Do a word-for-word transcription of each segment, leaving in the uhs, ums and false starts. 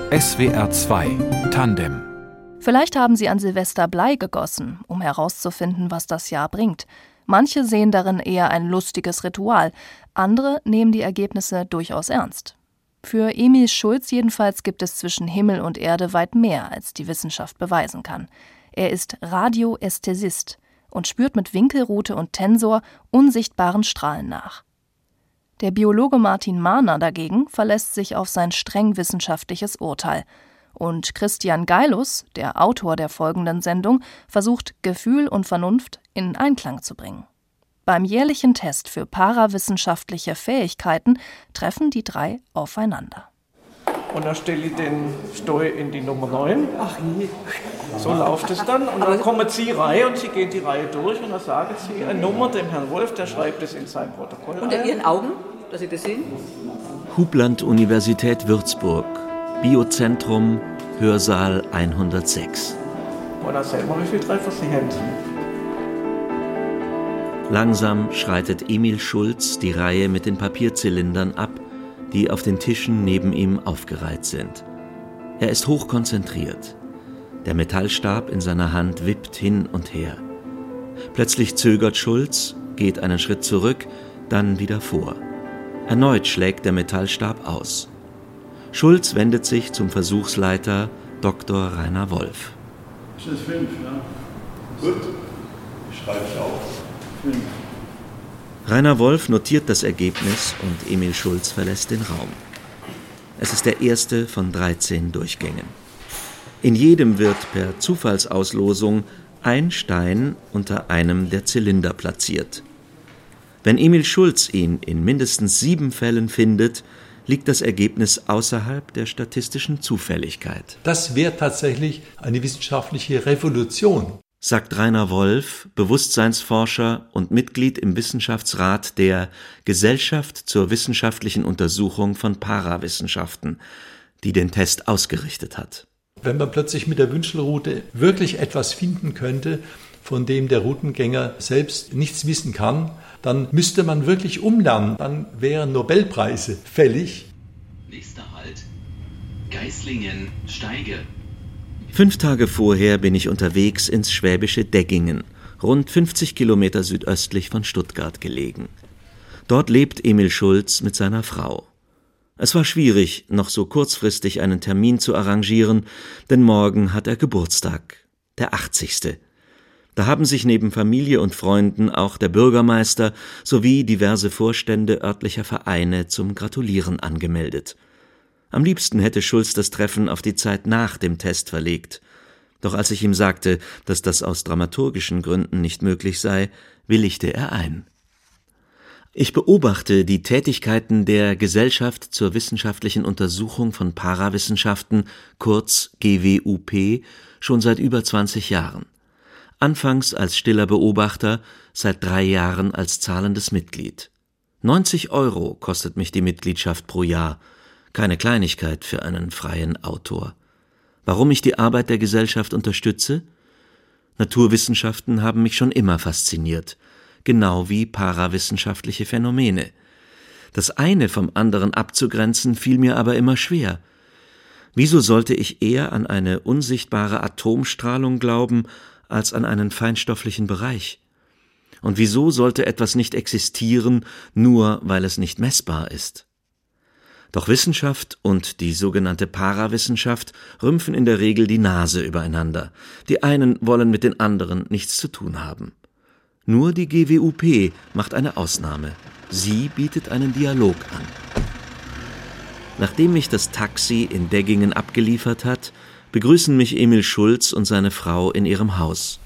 S W R zwei Tandem. Vielleicht haben Sie an Silvester Blei gegossen, um herauszufinden, was das Jahr bringt. Manche sehen darin eher ein lustiges Ritual, andere nehmen die Ergebnisse durchaus ernst. Für Emil Schulz jedenfalls gibt es zwischen Himmel und Erde weit mehr, als die Wissenschaft beweisen kann. Er ist Radioästhesist und spürt mit Winkelrute und Tensor unsichtbaren Strahlen nach. Der Biologe Martin Mahner dagegen verlässt sich auf sein streng wissenschaftliches Urteil. Und Christian Geilus, der Autor der folgenden Sendung, versucht, Gefühl und Vernunft in Einklang zu bringen. Beim jährlichen Test für parawissenschaftliche Fähigkeiten treffen die drei aufeinander. Und dann stelle ich den Steu in die Nummer neun. Ach je. So läuft es dann. Und dann kommen Sie Reihe und Sie gehen die Reihe durch und dann sagen Sie eine Nummer dem Herrn Wolf, der schreibt es in sein Protokoll. Unter Ihren Augen, dass Sie das sehen? Hubland-Universität Würzburg, Biozentrum, Hörsaal hundertsechs. Und dann sehen wir, wie viele Treffer Sie haben. Langsam schreitet Emil Schulz die Reihe mit den Papierzylindern ab, die auf den Tischen neben ihm aufgereiht sind. Er ist hochkonzentriert. Der Metallstab in seiner Hand wippt hin und her. Plötzlich zögert Schulz, geht einen Schritt zurück, dann wieder vor. Erneut schlägt der Metallstab aus. Schulz wendet sich zum Versuchsleiter Doktor Rainer Wolf. Das ist fünf, ne? Gut, ich schreibe es auf. Fünf. Rainer Wolf notiert das Ergebnis und Emil Schulz verlässt den Raum. Es ist der erste von dreizehn Durchgängen. In jedem wird per Zufallsauslosung ein Stein unter einem der Zylinder platziert. Wenn Emil Schulz ihn in mindestens sieben Fällen findet, liegt das Ergebnis außerhalb der statistischen Zufälligkeit. Das wäre tatsächlich eine wissenschaftliche Revolution, sagt Rainer Wolf, Bewusstseinsforscher und Mitglied im Wissenschaftsrat der Gesellschaft zur wissenschaftlichen Untersuchung von Parawissenschaften, die den Test ausgerichtet hat. Wenn man plötzlich mit der Wünschelrute wirklich etwas finden könnte, von dem der Routengänger selbst nichts wissen kann, dann müsste man wirklich umlernen. Dann wären Nobelpreise fällig. Nächster Halt, Geislingen, Steige. Fünf Tage vorher bin ich unterwegs ins schwäbische Deggingen, rund fünfzig Kilometer südöstlich von Stuttgart gelegen. Dort lebt Emil Schulz mit seiner Frau. Es war schwierig, noch so kurzfristig einen Termin zu arrangieren, denn morgen hat er Geburtstag, der achtzigste. Da haben sich neben Familie und Freunden auch der Bürgermeister sowie diverse Vorstände örtlicher Vereine zum Gratulieren angemeldet. Am liebsten hätte Schulz das Treffen auf die Zeit nach dem Test verlegt. Doch als ich ihm sagte, dass das aus dramaturgischen Gründen nicht möglich sei, willigte er ein. Ich beobachte die Tätigkeiten der Gesellschaft zur wissenschaftlichen Untersuchung von Parawissenschaften, kurz G W U P, schon seit über zwanzig Jahren. Anfangs als stiller Beobachter, seit drei Jahren als zahlendes Mitglied. neunzig Euro kostet mich die Mitgliedschaft pro Jahr. Keine Kleinigkeit für einen freien Autor. Warum ich die Arbeit der Gesellschaft unterstütze? Naturwissenschaften haben mich schon immer fasziniert, genau wie parawissenschaftliche Phänomene. Das eine vom anderen abzugrenzen fiel mir aber immer schwer. Wieso sollte ich eher an eine unsichtbare Atomstrahlung glauben, als an einen feinstofflichen Bereich? Und wieso sollte etwas nicht existieren, nur weil es nicht messbar ist? Doch Wissenschaft und die sogenannte Parawissenschaft rümpfen in der Regel die Nase übereinander. Die einen wollen mit den anderen nichts zu tun haben. Nur die G W U P macht eine Ausnahme. Sie bietet einen Dialog an. Nachdem mich das Taxi in Deggingen abgeliefert hat, begrüßen mich Emil Schulz und seine Frau in ihrem Haus.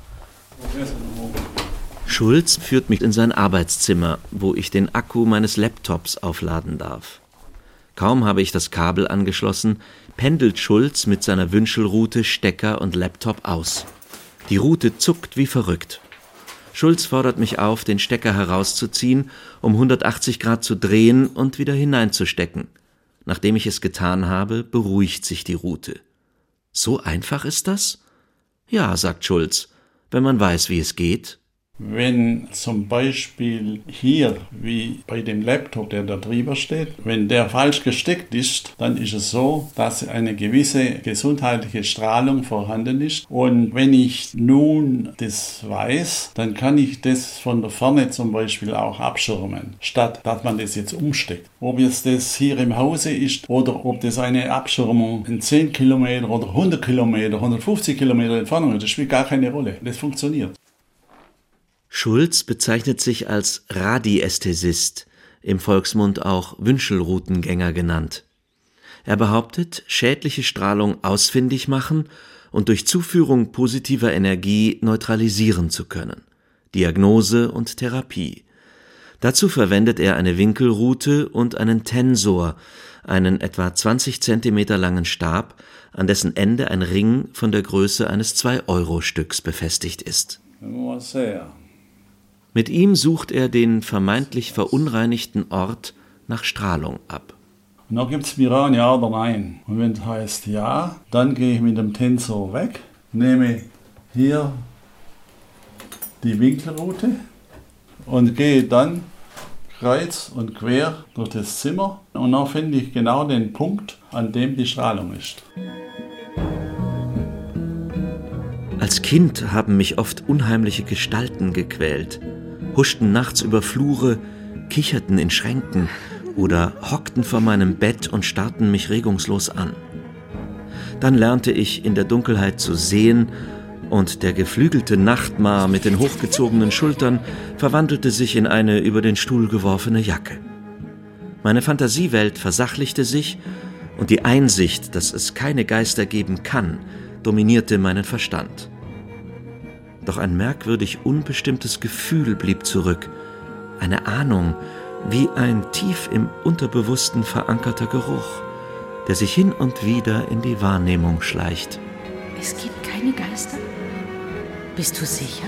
Schulz führt mich in sein Arbeitszimmer, wo ich den Akku meines Laptops aufladen darf. Kaum habe ich das Kabel angeschlossen, pendelt Schulz mit seiner Wünschelrute Stecker und Laptop aus. Die Rute zuckt wie verrückt. Schulz fordert mich auf, den Stecker herauszuziehen, um hundertachtzig Grad zu drehen und wieder hineinzustecken. Nachdem ich es getan habe, beruhigt sich die Rute. So einfach ist das? Ja, sagt Schulz, wenn man weiß, wie es geht. Wenn zum Beispiel hier, wie bei dem Laptop, der da drüber steht, wenn der falsch gesteckt ist, dann ist es so, dass eine gewisse gesundheitliche Strahlung vorhanden ist. Und wenn ich nun das weiß, dann kann ich das von der Ferne zum Beispiel auch abschirmen, statt dass man das jetzt umsteckt. Ob jetzt das hier im Hause ist oder ob das eine Abschirmung in zehn Kilometer oder hundert Kilometer, hundertfünfzig Kilometer Entfernung ist, das spielt gar keine Rolle. Das funktioniert. Schulz bezeichnet sich als Radiästhesist, im Volksmund auch Wünschelroutengänger genannt. Er behauptet, schädliche Strahlung ausfindig machen und durch Zuführung positiver Energie neutralisieren zu können. Diagnose und Therapie. Dazu verwendet er eine Winkelrute und einen Tensor, einen etwa zwanzig Zentimeter langen Stab, an dessen Ende ein Ring von der Größe eines zwei-Euro-Stücks befestigt ist. Sehr. Mit ihm sucht er den vermeintlich verunreinigten Ort nach Strahlung ab. Und dann gibt es Viran, ja oder nein. Und wenn es heißt ja, dann gehe ich mit dem Tensor weg, nehme hier die Winkelrute und gehe dann kreuz und quer durch das Zimmer. Und dann finde ich genau den Punkt, an dem die Strahlung ist. Als Kind haben mich oft unheimliche Gestalten gequält, huschten nachts über Flure, kicherten in Schränken oder hockten vor meinem Bett und starrten mich regungslos an. Dann lernte ich in der Dunkelheit zu sehen und der geflügelte Nachtmar mit den hochgezogenen Schultern verwandelte sich in eine über den Stuhl geworfene Jacke. Meine Fantasiewelt versachlichte sich und die Einsicht, dass es keine Geister geben kann, dominierte meinen Verstand. Doch ein merkwürdig unbestimmtes Gefühl blieb zurück, eine Ahnung, wie ein tief im Unterbewussten verankerter Geruch, der sich hin und wieder in die Wahrnehmung schleicht. Es gibt keine Geister? Bist du sicher?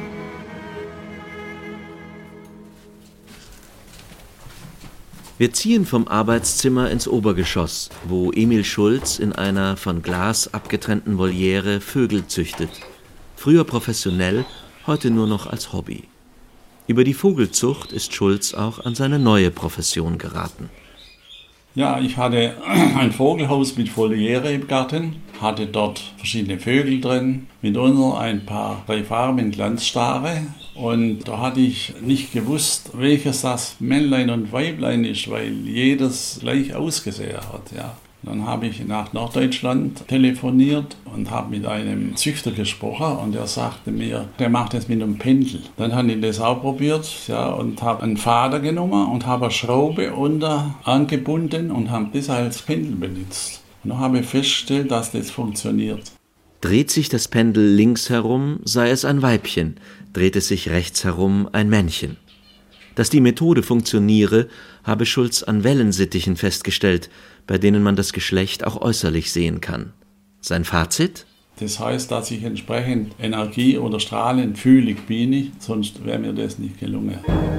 Wir ziehen vom Arbeitszimmer ins Obergeschoss, wo Emil Schulz in einer von Glas abgetrennten Voliere Vögel züchtet. Früher professionell, heute nur noch als Hobby. Über die Vogelzucht ist Schulz auch an seine neue Profession geraten. Ja, ich hatte ein Vogelhaus mit Voliere im Garten, hatte dort verschiedene Vögel drin, mitunter ein paar drei Farben Glanzstare. Und da hatte ich nicht gewusst, welches das Männlein und Weiblein ist, weil jedes gleich ausgesehen hat. Ja. Dann habe ich nach Norddeutschland telefoniert und habe mit einem Züchter gesprochen und der sagte mir, der macht das mit einem Pendel. Dann habe ich das auch probiert, ja, und habe einen Fader genommen und habe eine Schraube unter angebunden und habe das als Pendel benutzt. Und dann habe ich festgestellt, dass das funktioniert. Dreht sich das Pendel links herum, sei es ein Weibchen, dreht es sich rechts herum, ein Männchen. Dass die Methode funktioniere, habe Schulz an Wellensittichen festgestellt, bei denen man das Geschlecht auch äußerlich sehen kann. Sein Fazit? Das heißt, dass ich entsprechend Energie oder strahlend fühlig bin, sonst wäre mir das nicht gelungen.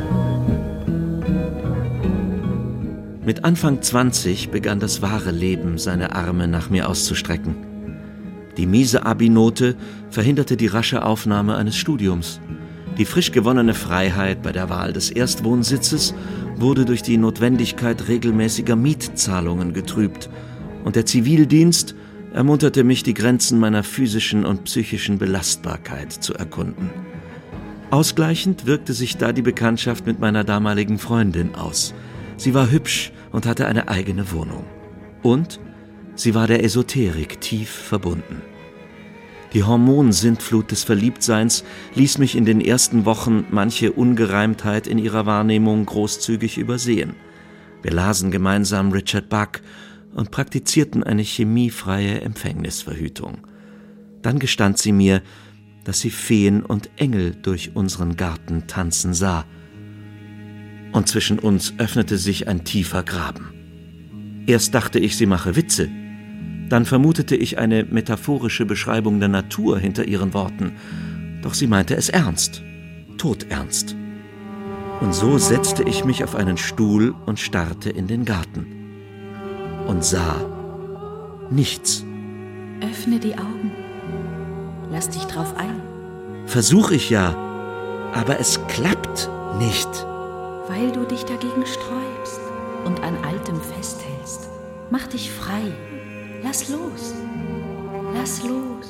Mit Anfang zwanzig begann das wahre Leben, seine Arme nach mir auszustrecken. Die miese Abi-Note verhinderte die rasche Aufnahme eines Studiums. Die frisch gewonnene Freiheit bei der Wahl des Erstwohnsitzes wurde durch die Notwendigkeit regelmäßiger Mietzahlungen getrübt und der Zivildienst ermunterte mich, die Grenzen meiner physischen und psychischen Belastbarkeit zu erkunden. Ausgleichend wirkte sich da die Bekanntschaft mit meiner damaligen Freundin aus. Sie war hübsch und hatte eine eigene Wohnung. Und sie war der Esoterik tief verbunden. Die Hormonsintflut des Verliebtseins ließ mich in den ersten Wochen manche Ungereimtheit in ihrer Wahrnehmung großzügig übersehen. Wir lasen gemeinsam Richard Bach und praktizierten eine chemiefreie Empfängnisverhütung. Dann gestand sie mir, dass sie Feen und Engel durch unseren Garten tanzen sah. Und zwischen uns öffnete sich ein tiefer Graben. Erst dachte ich, sie mache Witze. Dann vermutete ich eine metaphorische Beschreibung der Natur hinter ihren Worten. Doch sie meinte es ernst, todernst. Und so setzte ich mich auf einen Stuhl und starrte in den Garten. Und sah nichts. Öffne die Augen. Lass dich drauf ein. Versuch ich ja, Aber es klappt nicht. Weil du dich dagegen sträubst und an Altem festhältst. Mach dich frei. Lass los. Lass los.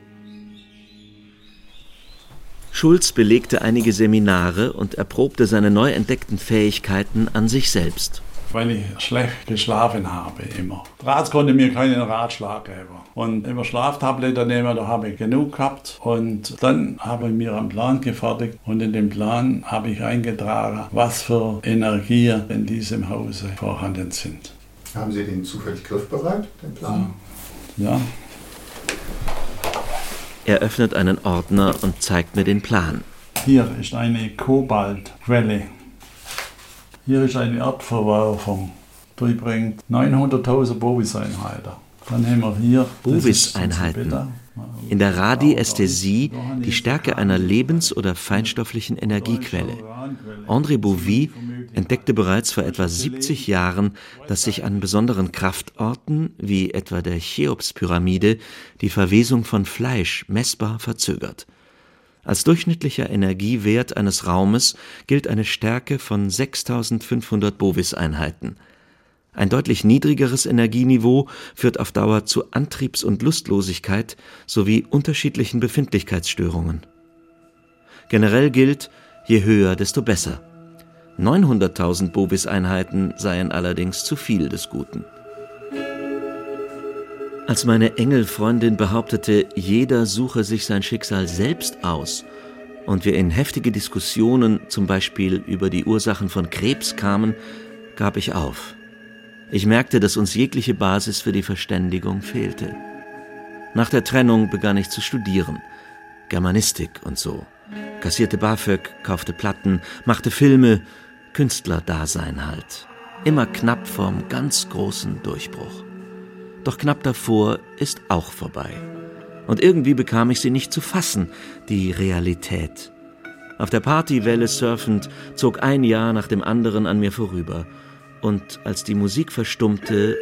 Schulz belegte einige Seminare und erprobte seine neu entdeckten Fähigkeiten an sich selbst. Weil ich schlecht geschlafen habe immer. Der Arzt konnte mir keinen Ratschlag geben. Und immer Schlaftabletten nehmen, da habe ich genug gehabt. Und dann habe ich mir einen Plan gefertigt und in dem Plan habe ich eingetragen, was für Energien in diesem Hause vorhanden sind. Haben Sie den zufällig griffbereit, den Plan? Ja. ja. Er öffnet einen Ordner und zeigt mir den Plan. Hier ist eine Kobaltquelle. Hier ist eine Erdverwerfung. Die bringt neunhunderttausend Bovis-Einheiten. Dann haben wir hier Bovis-Einheiten. In der Radiästhesie die Stärke einer lebens- oder feinstofflichen Energiequelle. André Bovy entdeckte bereits vor etwa siebzig Jahren, dass sich an besonderen Kraftorten, wie etwa der Cheops-Pyramide, die Verwesung von Fleisch messbar verzögert. Als durchschnittlicher Energiewert eines Raumes gilt eine Stärke von sechstausendfünfhundert Bovis-Einheiten. Ein deutlich niedrigeres Energieniveau führt auf Dauer zu Antriebs- und Lustlosigkeit sowie unterschiedlichen Befindlichkeitsstörungen. Generell gilt, je höher, desto besser. neunhunderttausend Bovis-Einheiten seien allerdings zu viel des Guten. Als meine Engelfreundin behauptete, jeder suche sich sein Schicksal selbst aus und wir in heftige Diskussionen, zum Beispiel über die Ursachen von Krebs kamen, gab ich auf. Ich merkte, dass uns jegliche Basis für die Verständigung fehlte. Nach der Trennung begann ich zu studieren. Germanistik und so. Kassierte BAföG, kaufte Platten, machte Filme, Künstlerdasein halt. Immer knapp vorm ganz großen Durchbruch. Doch knapp davor ist auch vorbei. Und irgendwie bekam ich sie nicht zu fassen, die Realität. Auf der Partywelle surfend zog ein Jahr nach dem anderen an mir vorüber. Und als die Musik verstummte,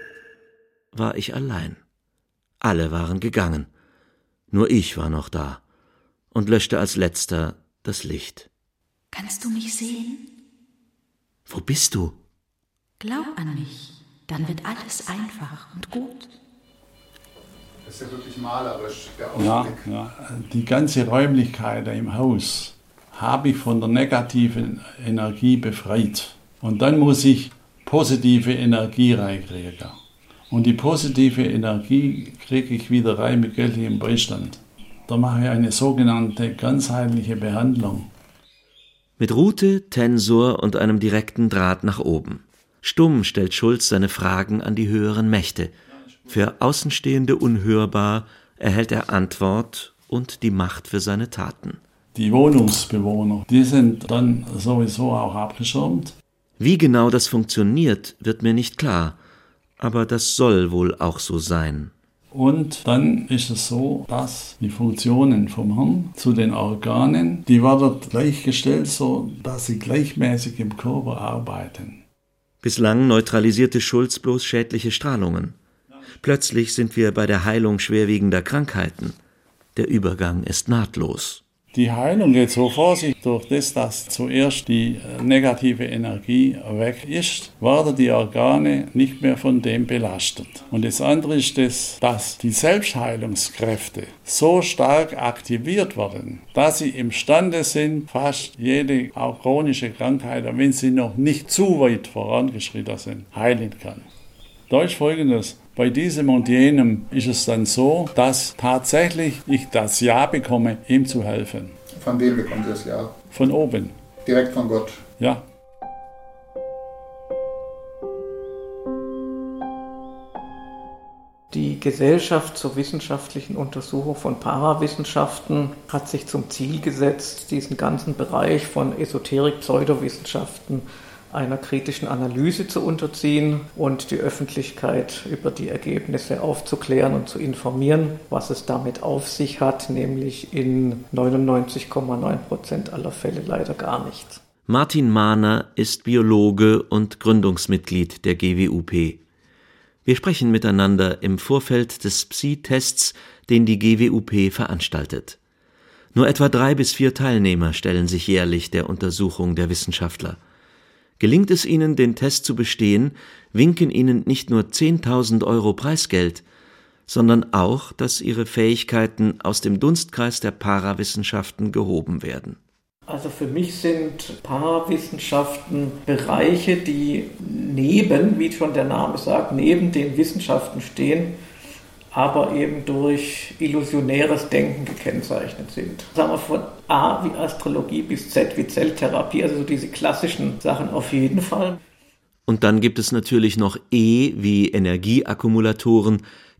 war ich allein. Alle waren gegangen. Nur ich war noch da und löschte als letzter das Licht. Kannst du mich sehen? Wo bist du? Glaub an mich, dann wird alles einfach und gut. Das ist ja wirklich malerisch, der Ausblick. Ja, ja. Die ganze Räumlichkeit im Haus habe ich von der negativen Energie befreit. Und dann muss ich positive Energie reinkriegen. Und die positive Energie kriege ich wieder rein mit göttlichem Beistand. Da mache ich eine sogenannte ganzheitliche Behandlung. Mit Route, Tensor und einem direkten Draht nach oben. Stumm stellt Schulz seine Fragen an die höheren Mächte. Für Außenstehende unhörbar erhält er Antwort und die Macht für seine Taten. Die Wohnungsbewohner, die sind dann sowieso auch abgeschirmt. Wie genau das funktioniert, wird mir nicht klar, aber das soll wohl auch so sein. Und dann ist es so, dass die Funktionen vom Hirn zu den Organen, die werden gleichgestellt, so dass sie gleichmäßig im Körper arbeiten. Bislang neutralisierte Schulz bloß schädliche Strahlungen. Plötzlich sind wir bei der Heilung schwerwiegender Krankheiten. Der Übergang ist nahtlos. Die Heilung geht so vor sich, durch das, dass zuerst die negative Energie weg ist, werden die Organe nicht mehr von dem belastet. Und das andere ist das, dass die Selbstheilungskräfte so stark aktiviert werden, dass sie imstande sind, fast jede, auch chronische Krankheit, wenn sie noch nicht zu weit vorangeschritten sind, heilen kann. Da ist Folgendes. Bei diesem und jenem ist es dann so, dass tatsächlich ich das Ja bekomme, ihm zu helfen. Von wem bekommt ihr das Ja? Von oben. Direkt von Gott? Ja. Die Gesellschaft zur wissenschaftlichen Untersuchung von Parawissenschaften hat sich zum Ziel gesetzt, diesen ganzen Bereich von Esoterik, Pseudowissenschaften einer kritischen Analyse zu unterziehen und die Öffentlichkeit über die Ergebnisse aufzuklären und zu informieren, was es damit auf sich hat, nämlich in neunundneunzig Komma neun Prozent aller Fälle leider gar nichts. Martin Mahner ist Biologe und Gründungsmitglied der G W U P. Wir sprechen miteinander im Vorfeld des Psi-Tests, den die G W U P veranstaltet. Nur etwa drei bis vier Teilnehmer stellen sich jährlich der Untersuchung der Wissenschaftler. Gelingt es ihnen, den Test zu bestehen, winken ihnen nicht nur zehntausend Euro Preisgeld, sondern auch, dass ihre Fähigkeiten aus dem Dunstkreis der Parawissenschaften gehoben werden. Also für mich sind Parawissenschaften Bereiche, die neben, wie schon der Name sagt, neben den Wissenschaften stehen, aber eben durch illusionäres Denken gekennzeichnet sind. Sagen wir von A wie Astrologie bis Z wie Zelltherapie, also so diese klassischen Sachen auf jeden Fall. Und dann gibt es natürlich noch E wie Energieakkumulatoren,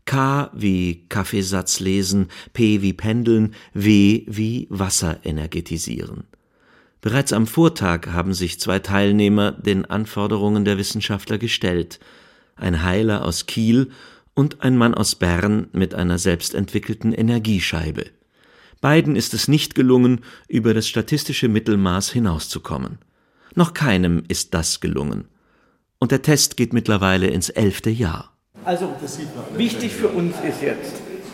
K wie Kaffeesatz lesen, P wie Pendeln, W wie Wasser energetisieren. Bereits am Vortag haben sich zwei Teilnehmer den Anforderungen der Wissenschaftler gestellt. Ein Heiler aus Kiel und ein Mann aus Bern mit einer selbstentwickelten Energiescheibe. Beiden ist es nicht gelungen, über das statistische Mittelmaß hinauszukommen. Noch keinem ist das gelungen. Und der Test geht mittlerweile ins elfte Jahr. Also wichtig für uns ist jetzt,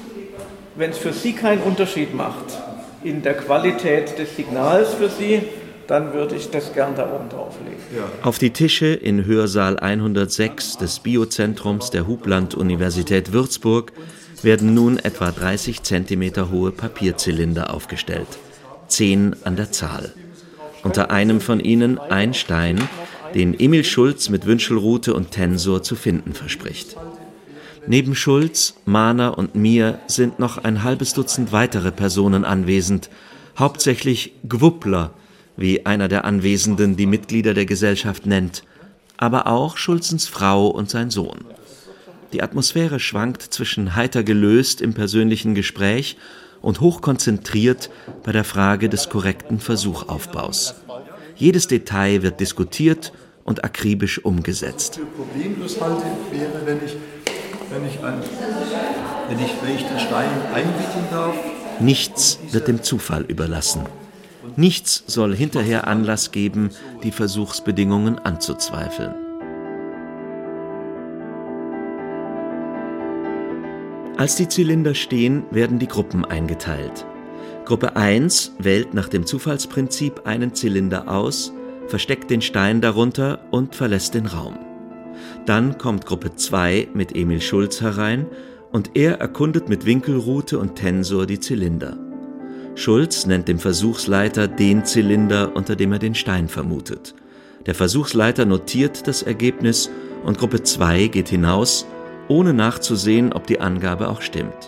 wenn es für Sie keinen Unterschied macht in der Qualität des Signals für Sie, dann würde ich das gern da oben drauflegen. Ja. Auf die Tische in Hörsaal hundertsechs des Biozentrums der Hubland-Universität Würzburg werden nun etwa dreißig Zentimeter hohe Papierzylinder aufgestellt, zehn an der Zahl. Unter einem von ihnen ein Stein, den Emil Schulz mit Wünschelrute und Tensor zu finden verspricht. Neben Schulz, Mahner und mir sind noch ein halbes Dutzend weitere Personen anwesend, hauptsächlich Gwuppler, wie einer der Anwesenden die Mitglieder der Gesellschaft nennt, aber auch Schulzens Frau und sein Sohn. Die Atmosphäre schwankt zwischen heiter gelöst im persönlichen Gespräch und hochkonzentriert bei der Frage des korrekten Versuchaufbaus. Jedes Detail wird diskutiert und akribisch umgesetzt. Problemlos halte wäre, wenn ich, wenn ich, ein, wenn ich, wenn ich den Stein einwickeln darf. Nichts wird dem Zufall überlassen. Nichts soll hinterher Anlass geben, die Versuchsbedingungen anzuzweifeln. Als die Zylinder stehen, werden die Gruppen eingeteilt. Gruppe eins wählt nach dem Zufallsprinzip einen Zylinder aus, versteckt den Stein darunter und verlässt den Raum. Dann kommt Gruppe zwei mit Emil Schulz herein und er erkundet mit Winkelrute und Tensor die Zylinder. Schulz nennt dem Versuchsleiter den Zylinder, unter dem er den Stein vermutet. Der Versuchsleiter notiert das Ergebnis und Gruppe zwei geht hinaus, ohne nachzusehen, ob die Angabe auch stimmt.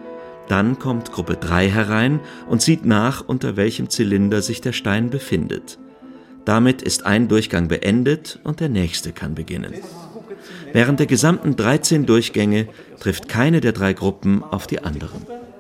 Dann kommt Gruppe drei herein und sieht nach, unter welchem Zylinder sich der Stein befindet. Damit ist ein Durchgang beendet und der nächste kann beginnen. Während der gesamten dreizehn Durchgänge trifft keine der drei Gruppen auf die anderen.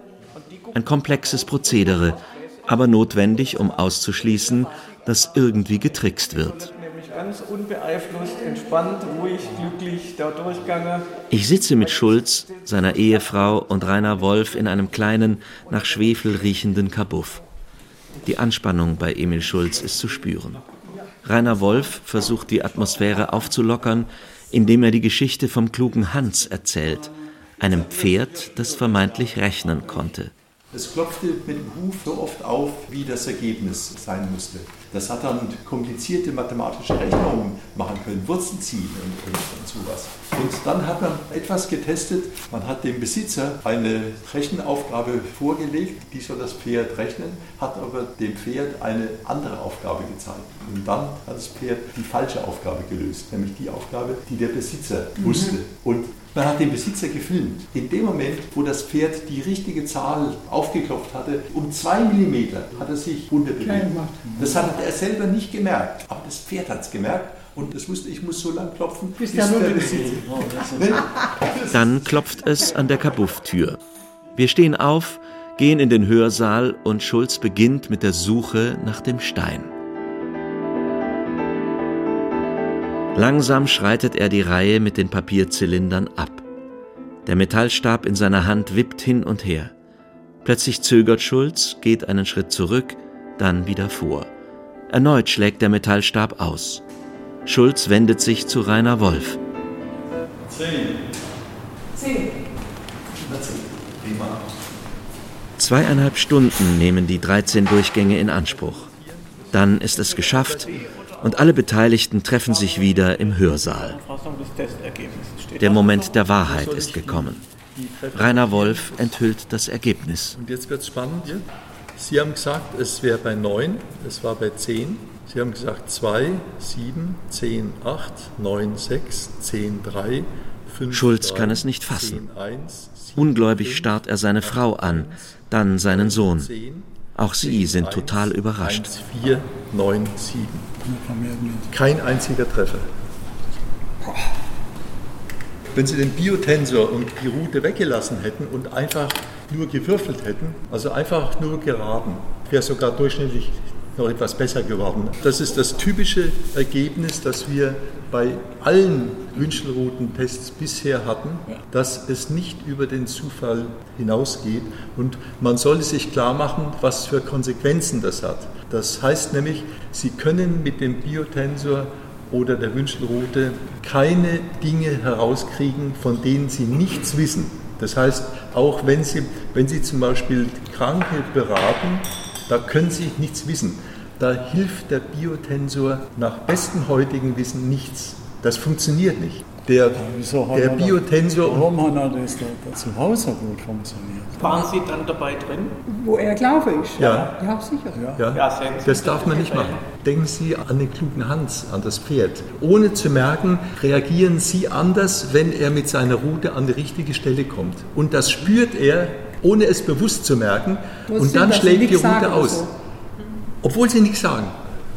Ein komplexes Prozedere, aber notwendig, um auszuschließen, dass irgendwie getrickst wird. Ganz unbeeinflusst, entspannt, ruhig, glücklich der Durchgang. Ich sitze mit Schulz, seiner Ehefrau und Rainer Wolf in einem kleinen, nach Schwefel riechenden Kabuff. Die Anspannung bei Emil Schulz ist zu spüren. Rainer Wolf versucht, die Atmosphäre aufzulockern, indem er die Geschichte vom klugen Hans erzählt, einem Pferd, das vermeintlich rechnen konnte. Es klopfte mit dem Huf so oft auf, wie das Ergebnis sein musste. Das hat dann komplizierte mathematische Rechnungen machen können, Wurzeln ziehen und, und, und sowas. Und dann hat man etwas getestet. Man hat dem Besitzer eine Rechenaufgabe vorgelegt, die soll das Pferd rechnen, hat aber dem Pferd eine andere Aufgabe gezeigt. Und dann hat das Pferd die falsche Aufgabe gelöst, nämlich die Aufgabe, die der Besitzer wusste. Mhm. Und man hat den Besitzer gefilmt. In dem Moment, wo das Pferd die richtige Zahl aufgeklopft hatte, um zwei Millimeter hat er sich runterbewegt. Das hat er selber nicht gemerkt, aber das Pferd hat es gemerkt und es wusste, ich muss so lang klopfen, bis der Besitzer. Dann klopft es an der Kabufftür. Wir stehen auf, gehen in den Hörsaal und Schulz beginnt mit der Suche nach dem Stein. Langsam schreitet er die Reihe mit den Papierzylindern ab. Der Metallstab in seiner Hand wippt hin und her. Plötzlich zögert Schulz, geht einen Schritt zurück, dann wieder vor. Erneut schlägt der Metallstab aus. Schulz wendet sich zu Rainer Wolf. Zehn. Zehn. Zweieinhalb Stunden nehmen die dreizehn Durchgänge in Anspruch. Dann ist es geschafft und alle Beteiligten treffen sich wieder im Hörsaal. Der Moment der Wahrheit ist gekommen. Rainer Wolf enthüllt das Ergebnis. Und jetzt wird es spannend. Sie haben gesagt, es wäre bei neun, es war bei zehn. Sie haben gesagt zwei, sieben, zehn, acht, neun, sechs, zehn, drei, fünf, Schulz drei, kann es nicht fassen. zehn, eins, sieben, Ungläubig fünf, starrt er seine Frau an, dann seinen Sohn. Auch sie sind total überrascht. eins, vier, neun, sieben. Kein einziger Treffer. Wenn Sie den Biotensor und die Route weggelassen hätten und einfach nur gewürfelt hätten, also einfach nur geraten, wäre sogar durchschnittlich noch etwas besser geworden. Das ist das typische Ergebnis, das wir bei allen Wünschelroutentests bisher hatten, dass es nicht über den Zufall hinausgeht. Und man sollte sich klar machen, was für Konsequenzen das hat. Das heißt nämlich, Sie können mit dem Biotensor oder der Wünschelroute keine Dinge herauskriegen, von denen Sie nichts wissen. Das heißt, auch wenn Sie, wenn Sie zum Beispiel Kranke beraten, da können Sie nichts wissen. Da hilft der Biotensor nach bestem heutigen Wissen nichts. Das funktioniert nicht. Der, ja, der Biotensor... Warum hat das da zu Hause gut funktioniert? Waren Sie dann dabei drin? Wo er Glaube ist? Ja. Ja, sicher. Ja. Ja, sehen Sie, Das darf man nicht machen. Denken Sie an den klugen Hans, an das Pferd. Ohne zu merken, reagieren Sie anders, wenn er mit seiner Route an die richtige Stelle kommt. Und das spürt er, ohne es bewusst zu merken. Das Und dann dass schlägt Sie die nichts Route sagen aus. so. Obwohl Sie nichts sagen.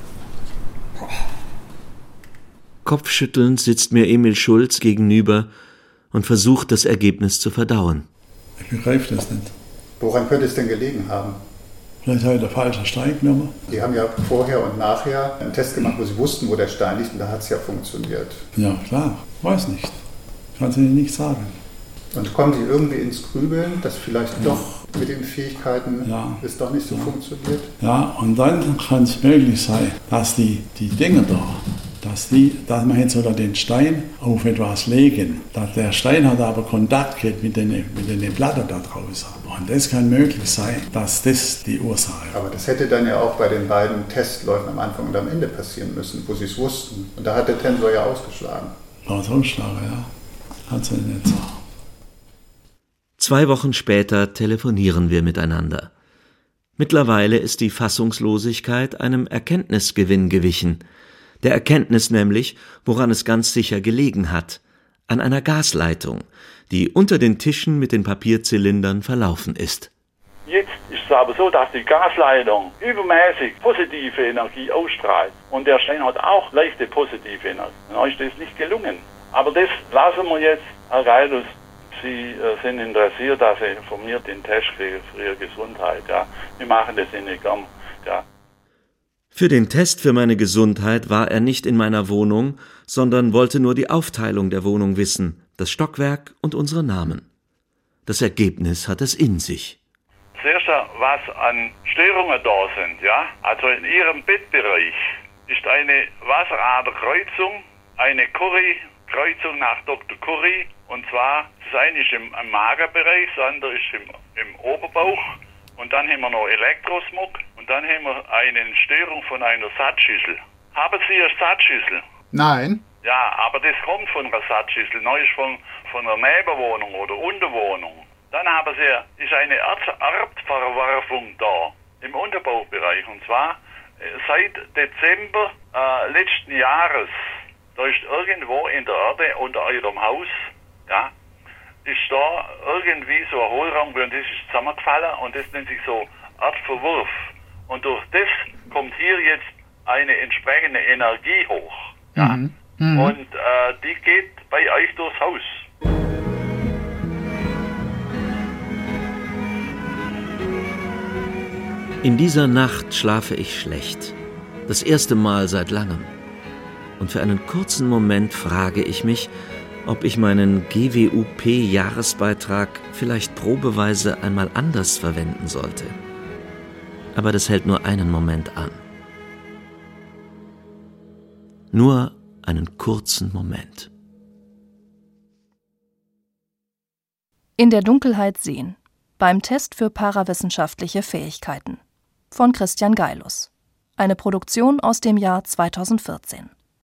Kopfschüttelnd sitzt mir Emil Schulz gegenüber und versucht, das Ergebnis zu verdauen. Ich begreife das nicht. Woran könnte es denn gelegen haben? Vielleicht habe ich den falschen Stein genommen. Die haben ja vorher und nachher einen Test gemacht, wo sie wussten, wo der Stein liegt, und da hat es ja funktioniert. Ja, klar. Weiß nicht. Kann sie nicht sagen. Und kommen Sie irgendwie ins Grübeln, dass vielleicht ja. doch mit den Fähigkeiten ja. es doch nicht so ja. funktioniert? Ja, und dann kann es möglich sein, dass die, die Dinge da, dass, die, dass man jetzt sogar den Stein auf etwas legen. Dass der Stein hat aber Kontakt geht mit den, mit den Blättern da draußen. Und das kann möglich sein, dass das die Ursache ist. Aber das hätte dann ja auch bei den beiden Testläufen am Anfang und am Ende passieren müssen, wo sie es wussten. Und da hat der Tensor ja ausgeschlagen. War es ausgeschlagen, ja. Hat sie nicht so. Zwei Wochen später telefonieren wir miteinander. Mittlerweile ist die Fassungslosigkeit einem Erkenntnisgewinn gewichen. Der Erkenntnis nämlich, woran es ganz sicher gelegen hat, an einer Gasleitung, die unter den Tischen mit den Papierzylindern verlaufen ist. Jetzt ist es aber so, dass die Gasleitung übermäßig positive Energie ausstrahlt. Und der Stein hat auch leichte positive Energie. Dann ist das nicht gelungen. Aber das lassen wir jetzt, Herr Geilus. Sie äh, sind interessiert, dass Sie von mir den Test kriegen für Ihre Gesundheit. Ja. Wir machen das Ihnen gern. Ja. Für den Test für meine Gesundheit war er nicht in meiner Wohnung, sondern wollte nur die Aufteilung der Wohnung wissen, das Stockwerk und unsere Namen. Das Ergebnis hat es in sich. Das Erste, was an Störungen da sind, ja, also in Ihrem Bettbereich ist eine Wasseraderkreuzung, eine Curry-Kreuzung nach Doktor Curry. Und zwar, das eine ist im, im Magerbereich, das andere ist im, im Oberbauch. Und dann haben wir noch Elektrosmog. Und dann haben wir eine Störung von einer Satzschüssel. Haben Sie eine Satzschüssel? Nein. Ja, aber das kommt von einer Satzschüssel. Neu ist von, von einer Nebenwohnung oder Unterwohnung. Dann haben Sie, ist eine Erbverwerfung da im Unterbauchbereich. Und zwar seit Dezember äh, letzten Jahres. Da ist irgendwo in der Erde unter eurem Haus, ja, ist da irgendwie so ein Hohlraum und das ist zusammengefallen und das nennt sich so Erdverwurf. Und durch das kommt hier jetzt eine entsprechende Energie hoch. Ja? Mhm. Mhm. Und äh, die geht bei euch durchs Haus. In dieser Nacht schlafe ich schlecht. Das erste Mal seit langem. Und für einen kurzen Moment frage ich mich, ob ich meinen G W U P-Jahresbeitrag vielleicht probeweise einmal anders verwenden sollte. Aber das hält nur einen Moment an. Nur einen kurzen Moment. In der Dunkelheit sehen. beim Test für parawissenschaftliche Fähigkeiten von Christian Geilus. Eine Produktion aus dem Jahr zweitausendvierzehn.